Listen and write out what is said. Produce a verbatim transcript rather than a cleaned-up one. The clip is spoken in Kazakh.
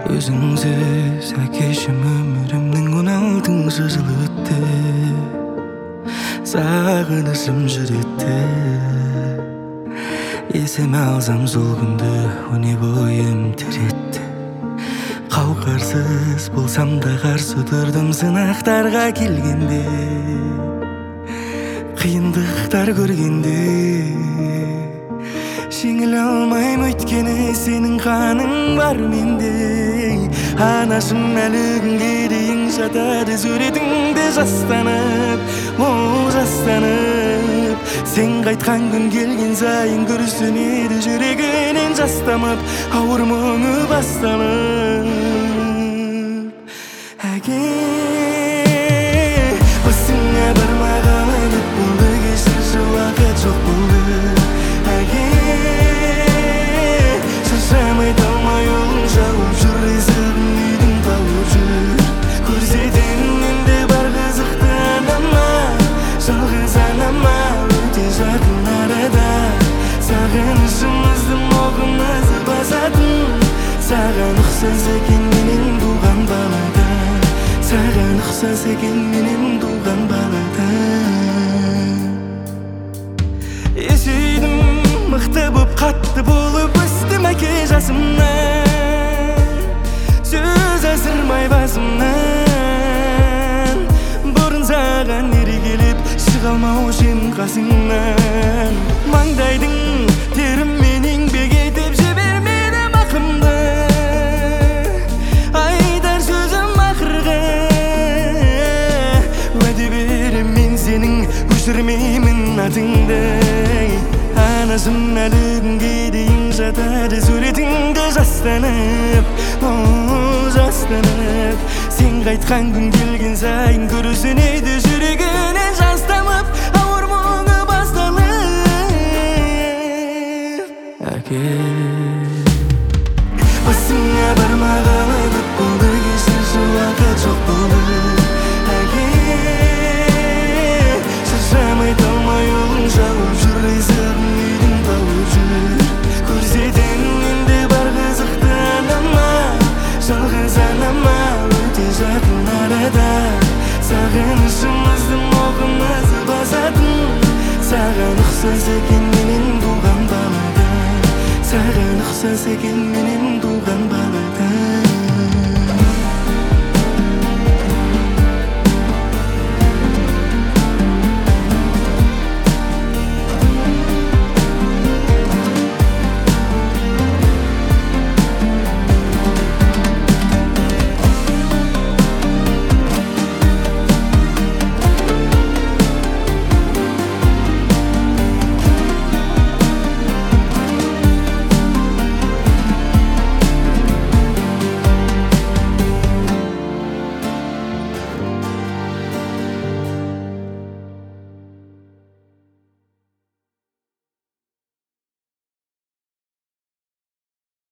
Өзіңсіз әкешім өмірімнің он алтыншы жылы өтті. Сағынышым жүректе. Есіме алсам сол күнді өне бойым тіретті. Қауқарсыз болсам да қарсы тұрдым сынақтарға келгенде, қиындықтар көргенде. Жеңіле алмайм өйткені сенің қаның бар менде. Анашым әлі күнге дейін жатады суретіңде жастанып, ол жастанып. Сен қайтқан күн келген сайын күрсінеді жүрегінен жастамап, ауыр мұңы басталып. Әке, басыңа бармағалы көп болды, кешірші уақыт жоқ болды. Әке, шаршамай талмай олың жауып жүр, есігін үйдің тауып жүр. Көрсетемін менде бар қызықты анама, жалғыз анама, өте жақын арада. Сағынышымыздың оғымызы басатын, саған ұқсас екен менен туған балада. Саған ұқсас екен менен туған балада. Есейдім, мықты боп, қатты болып өстім әке жасымнан. Сөз асырмай басымнан, бұрын саған еркелеп шыға алмаушым қасыңнан. Маңдайдың теріммен еңбек етіп жібермедім ақымды, айтар сөзім ақырғы. Уәде берем мен сенің өшірмеймін атыңды. Анашым әлі күнге дейін жатады суретіңді жастанып, ол жастанып. Сен қайтқан күн келген сайын күрсінеді жүрегінен жастамып, ауыр мұңы басталып. Әке, басыңа бармағалы көп болды, кешірші уақыт жоқ болды. Әке, шаршамай талмай олың жауып жүр, есігін үйдің тауып жүр. Көрсетемін менде бар қызықты анама, жалғыз анама, өте жақын арада. Сағынышымыздың оғымызы басатын, саған ұқсас екен менен туған балада. Саған ұқсас екен менен туған балада.